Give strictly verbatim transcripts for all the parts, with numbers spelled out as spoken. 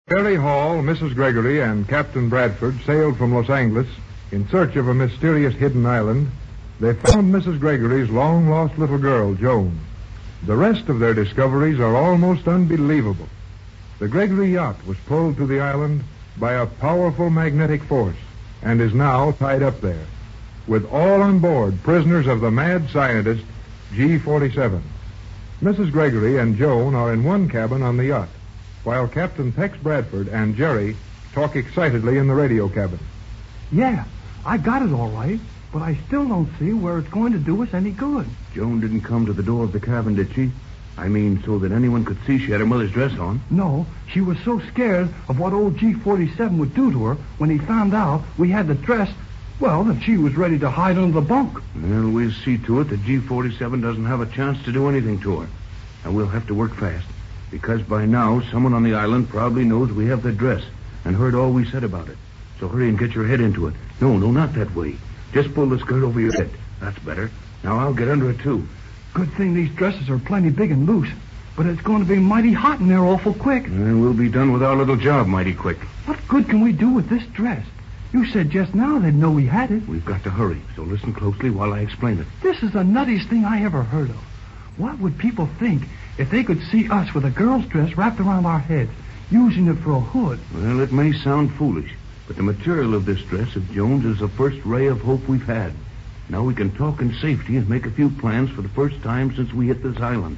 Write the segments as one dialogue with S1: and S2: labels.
S1: Jerry Hall, Missus Gregory, and Captain Bradford sailed from Los Angeles in search of a mysterious hidden island. They found Missus Gregory's long-lost little girl, Joan. The rest of their discoveries are almost unbelievable. The Gregory yacht was pulled to the island by a powerful magnetic force and is now tied up there, with all on board prisoners of the mad scientist G forty-seven. Missus Gregory and Joan are in one cabin on the yacht, while Captain Tex Bradford and Jerry talk excitedly in the radio cabin.
S2: Yeah, I got it all right, but I still don't see where it's going to do us any good.
S3: Joan didn't come to the door of the cabin, did she? I mean, so that anyone could see she had her mother's dress on.
S2: No, she was so scared of what old G forty-seven would do to her when he found out we had the dress, well, that she was ready to hide under the bunk.
S3: Well, we'll see to it that G forty-seven doesn't have a chance to do anything to her. And we'll have to work fast, because by now someone on the island probably knows we have the dress and heard all we said about it. So hurry and get your head into it. No, no, not that way. Just pull the skirt over your head. That's better. Now I'll get under it, too.
S2: Good thing these dresses are plenty big and loose, but it's going to be mighty hot in there awful quick.
S3: And we'll be done with our little job mighty quick.
S2: What good can we do with this dress? You said just now they'd know we had it.
S3: We've got to hurry, so listen closely while I explain it.
S2: This is the nuttiest thing I ever heard of. What would people think if they could see us with a girl's dress wrapped around our heads, using it for a hood?
S3: Well, it may sound foolish, but the material of this dress of Joan's is the first ray of hope we've had. Now we can talk in safety and make a few plans for the first time since we hit this island.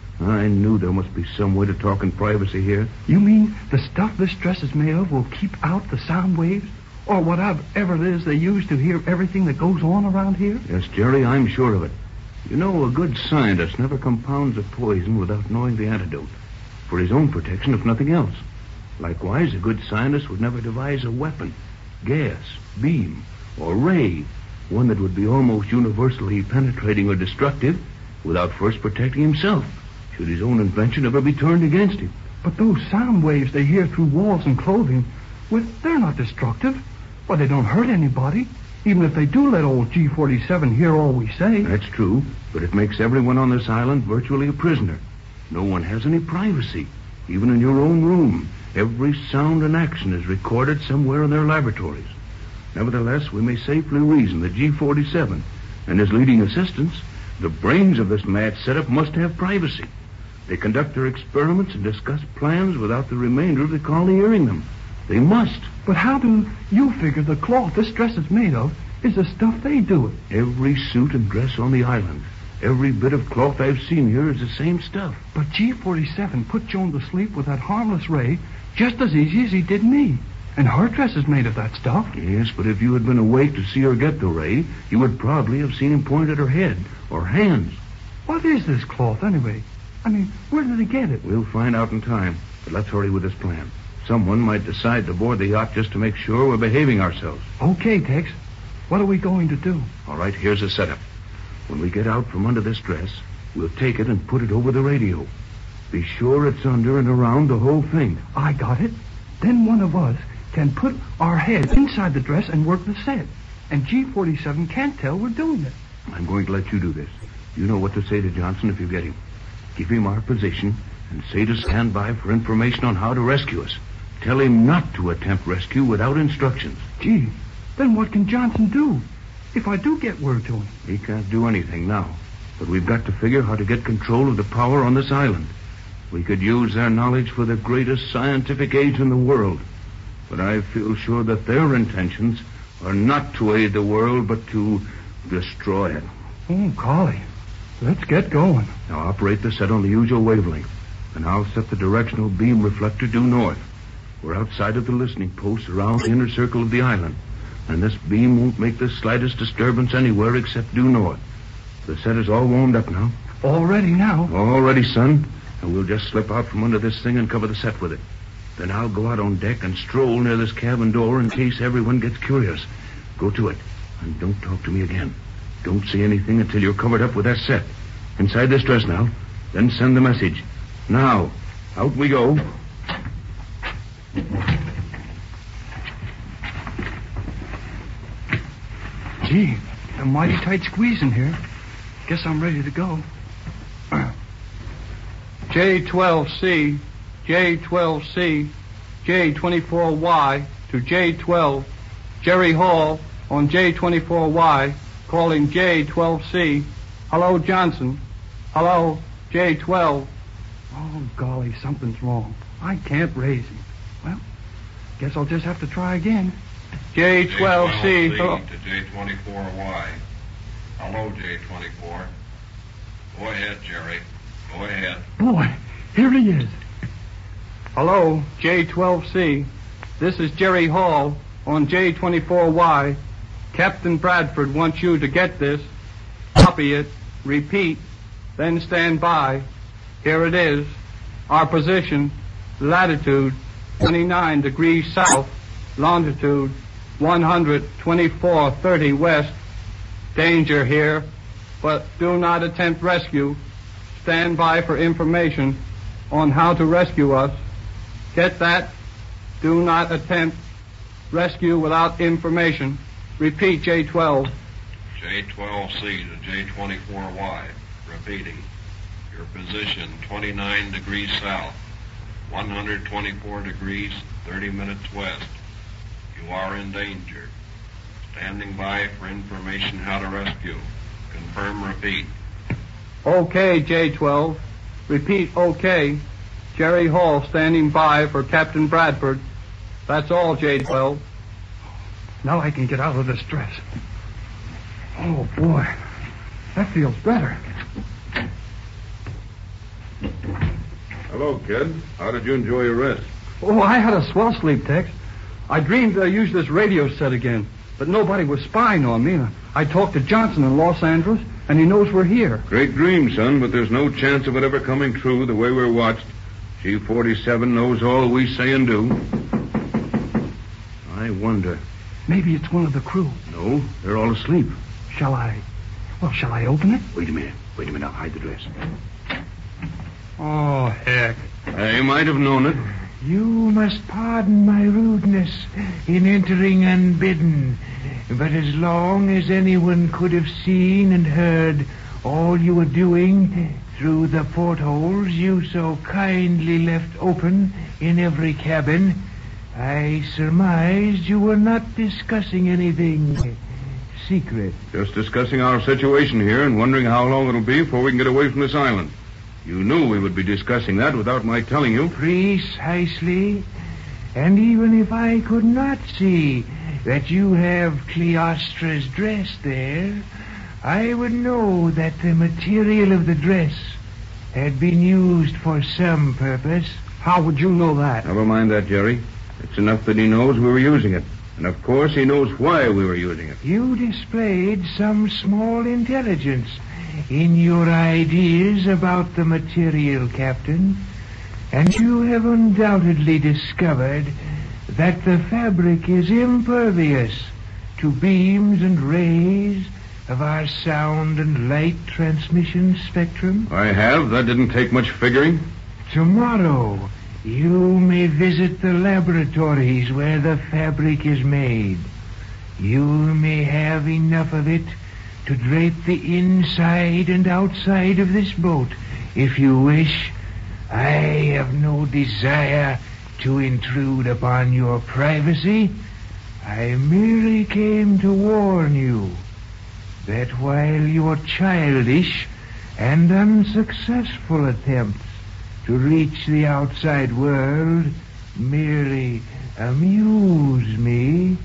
S3: I knew there must be some way to talk in privacy here.
S2: You mean the stuff this dress is made of will keep out the sound waves? Or whatever it is they use to hear everything that goes on around here?
S3: Yes, Jerry, I'm sure of it. You know, a good scientist never compounds a poison without knowing the antidote, for his own protection, if nothing else. Likewise, a good scientist would never devise a weapon, gas, beam, or ray, one that would be almost universally penetrating or destructive, without first protecting himself, should his own invention ever be turned against him.
S2: But those sound waves they hear through walls and clothing, well, they're not destructive. Well, they don't hurt anybody, even if they do let old G forty-seven hear all we say.
S3: That's true, but it makes everyone on this island virtually a prisoner. No one has any privacy, even in your own room. Every sound and action is recorded somewhere in their laboratories. Nevertheless, we may safely reason that G forty-seven and his leading assistants, the brains of this mad setup, must have privacy. They conduct their experiments and discuss plans without the remainder of the colony hearing them. They must.
S2: But how do you figure the cloth this dress is made of is the stuff they do it?
S3: Every suit and dress on the island, every bit of cloth I've seen here is the same stuff.
S2: But G forty-seven put Joan to sleep with that harmless ray just as easy as he did me. And her dress is made of that stuff.
S3: Yes, but if you had been awake to see her get the ray, you would probably have seen him point at her head or hands.
S2: What is this cloth, anyway? I mean, where did he get it?
S3: We'll find out in time, but let's hurry with this plan. Someone might decide to board the yacht just to make sure we're behaving ourselves.
S2: Okay, Tex. What are we going to do?
S3: All right, here's the setup. When we get out from under this dress, we'll take it and put it over the radio. Be sure it's under and around the whole thing.
S2: I got it. Then one of us can put our heads inside the dress and work the set. And G forty-seven can't tell we're doing it.
S3: I'm going to let you do this. You know what to say to Johnson if you get him. Give him our position and say to stand by for information on how to rescue us. Tell him not to attempt rescue without instructions.
S2: Gee, then what can Johnson do if I do get word to him?
S3: He can't do anything now, but we've got to figure how to get control of the power on this island. We could use their knowledge for the greatest scientific age in the world, but I feel sure that their intentions are not to aid the world, but to destroy it.
S2: Oh, golly. Let's get going.
S3: Now operate the set on the usual wavelength, and I'll set the directional beam reflector due north. We're outside of the listening posts around the inner circle of the island, and this beam won't make the slightest disturbance anywhere except due north. The set is all warmed up now.
S2: All ready now?
S3: All ready, son. And we'll just slip out from under this thing and cover the set with it. Then I'll go out on deck and stroll near this cabin door in case everyone gets curious. Go to it, and don't talk to me again. Don't say anything until you're covered up with that set. Inside this dress now. Then send the message. Now, out we go.
S2: Gee, a mighty tight squeeze in here. Guess I'm ready to go.
S4: J twelve C, J twelve C.
S2: J twenty-four Y to J twelve, Jerry Hall on J twenty-four Y, calling J twelve C. Hello, Johnson. Hello, J twelve. Oh, golly, something's wrong. I can't raise him. Well, guess I'll just have to try again. J twelve C.
S4: J twelve C to J twenty-four Y. Hello, J twenty-four. Go ahead, Jerry. Go ahead.
S2: Boy, here he is. Hello, J twelve C. This is Jerry Hall on J twenty-four Y. Captain Bradford wants you to get this, copy it, repeat, then stand by. Here it is. Our position, latitude twenty-nine degrees south, longitude one hundred twenty-four thirty west. Danger here, but do not attempt rescue. Stand by for information on how to rescue us. Get that? Do not attempt rescue without information. Repeat, J twelve.
S4: J twelve C to J twenty-four Y. Repeating. Your position, twenty-nine degrees south, one hundred twenty-four degrees, thirty minutes west. You are in danger. Standing by for information how to rescue. Confirm, repeat.
S2: Okay, J twelve. Repeat, okay. Jerry Hall standing by for Captain Bradford. That's all, J twelve. Now I can get out of this dress. Oh, boy. That feels better.
S3: Hello, kid. How did you enjoy your rest?
S2: Oh, I had a swell sleep, Tex. I dreamed I used this radio set again, but nobody was spying on me. I talked to Johnson in Los Angeles, and he knows we're here.
S3: Great dream, son, but there's no chance of it ever coming true the way we're watched. G forty-seven knows all we say and do. I wonder.
S2: Maybe it's one of the crew.
S3: No, they're all asleep.
S2: Shall I? Well, shall I open it?
S3: Wait a minute. Wait a minute. I'll hide the dress.
S2: Oh, heck.
S3: I might have known it.
S5: You must pardon my rudeness in entering unbidden, but as long as anyone could have seen and heard all you were doing through the portholes you so kindly left open in every cabin, I surmised you were not discussing anything secret.
S3: Just discussing our situation here and wondering how long it'll be before we can get away from this island. You knew we would be discussing that without my telling you.
S5: Precisely. And even if I could not see that you have Cleostra's dress there, I would know that the material of the dress had been used for some purpose.
S2: How would you know that?
S3: Never mind that, Jerry. It's enough that he knows we were using it. And of course he knows why we were using it.
S5: You displayed some small intelligence in your ideas about the material, Captain, and you have undoubtedly discovered that the fabric is impervious to beams and rays of our sound and light transmission spectrum.
S3: I have. That didn't take much figuring.
S5: Tomorrow, you may visit the laboratories where the fabric is made. You may have enough of it to drape the inside and outside of this boat, if you wish. I have no desire to intrude upon your privacy. I merely came to warn you that while your childish and unsuccessful attempts to reach the outside world merely amuse me,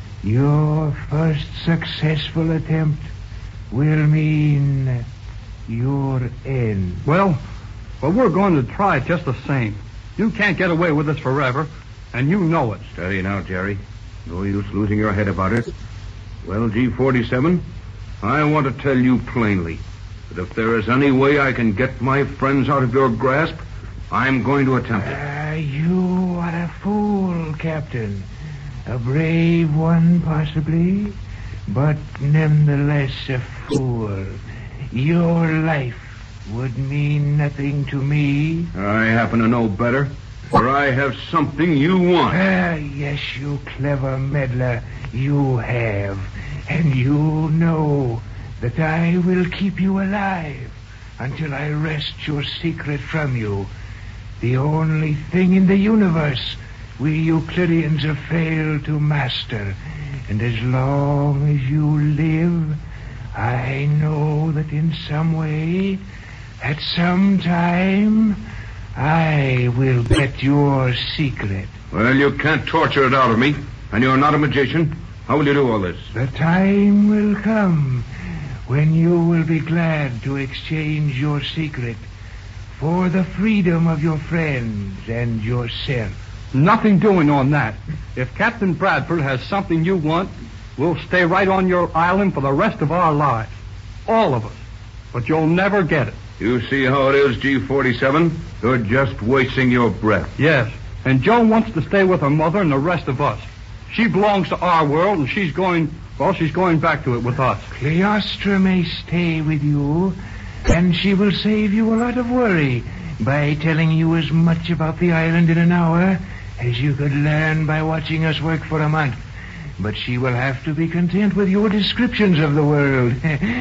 S5: your first successful attempt will mean your end.
S2: Well, well, we're going to try it just the same. You can't get away with this forever, and you know it.
S3: Steady now, Jerry. No use losing your head about it. Well, G forty-seven, I want to tell you plainly that if there is any way I can get my friends out of your grasp, I'm going to attempt it.
S5: Ah, you are a fool, Captain. A brave one, possibly, but nonetheless a fool. Your life would mean nothing to me.
S3: I happen to know better, for I have something you want.
S5: Ah, yes, you clever meddler, you have. And you know that I will keep you alive until I wrest your secret from you. The only thing in the universe we Euclideans have failed to master. And as long as you live, I know that in some way, at some time, I will get your secret.
S3: Well, you can't torture it out of me, and you're not a magician. How will you do all this?
S5: The time will come when you will be glad to exchange your secret for the freedom of your friends and yourself.
S2: Nothing doing on that. If Captain Bradford has something you want, we'll stay right on your island for the rest of our lives. All of us. But you'll never get it.
S3: You see how it is, G forty-seven? You're just wasting your breath.
S2: Yes. And Joan wants to stay with her mother and the rest of us. She belongs to our world, and she's going, well, she's going back to it with us.
S5: Cleostra may stay with you, and she will save you a lot of worry by telling you as much about the island in an hour as you could learn by watching us work for a month. But she will have to be content with your descriptions of the world.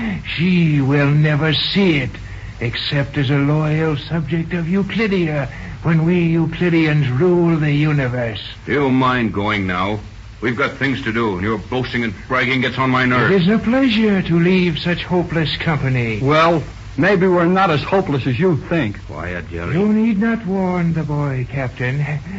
S5: She will never see it, except as a loyal subject of Euclidia, when we Euclideans rule the universe.
S3: Do you mind going now? We've got things to do, and your boasting and bragging gets on my nerves.
S5: It is a pleasure to leave such hopeless company.
S2: Well, maybe we're not as hopeless as you think.
S3: Quiet, Jerry.
S5: You need not warn the boy, Captain.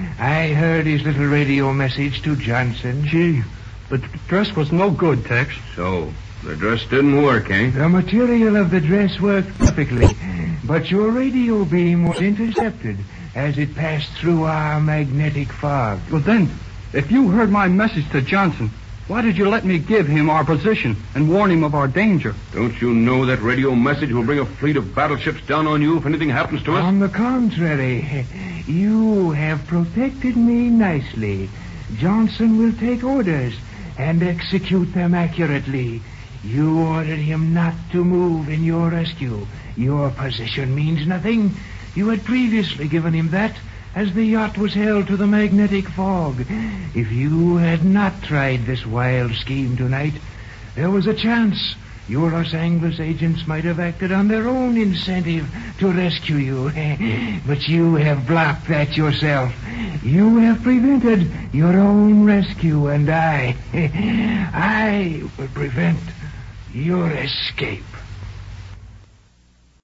S5: I heard his little radio message to Johnson.
S2: Gee, the dress was no good, Tex.
S3: So, the dress didn't work, eh?
S5: The material of the dress worked perfectly, but your radio beam was intercepted as it passed through our magnetic fog.
S2: But then, if you heard my message to Johnson, why did you let me give him our position and warn him of our danger?
S3: Don't you know that radio message will bring a fleet of battleships down on you if anything happens to us?
S5: On the contrary, you have protected me nicely. Johnson will take orders and execute them accurately. You ordered him not to move in your rescue. Your position means nothing. You had previously given him that as the yacht was held to the magnetic fog. If you had not tried this wild scheme tonight, there was a chance your Los Angeles agents might have acted on their own incentive to rescue you. But you have blocked that yourself. You have prevented your own rescue, and I, I will prevent your escape.